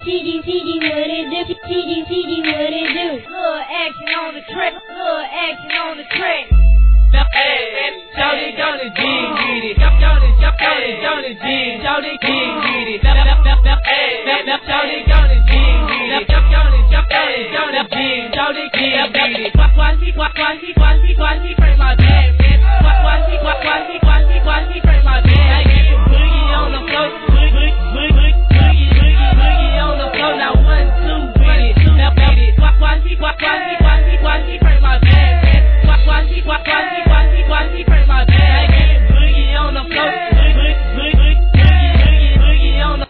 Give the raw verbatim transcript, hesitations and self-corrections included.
T D, T D, what it do? T D, T D, what it do? Little action on the track, little action on the track. Hey, shout it down the G, get it. Shout it, shout it down the G, shout it, G, get it. Hey, shout it down the G, get it. Shout it, shout it down the G, shout it, G, get it. Quasi, quasi, quasi, quasi, quasi.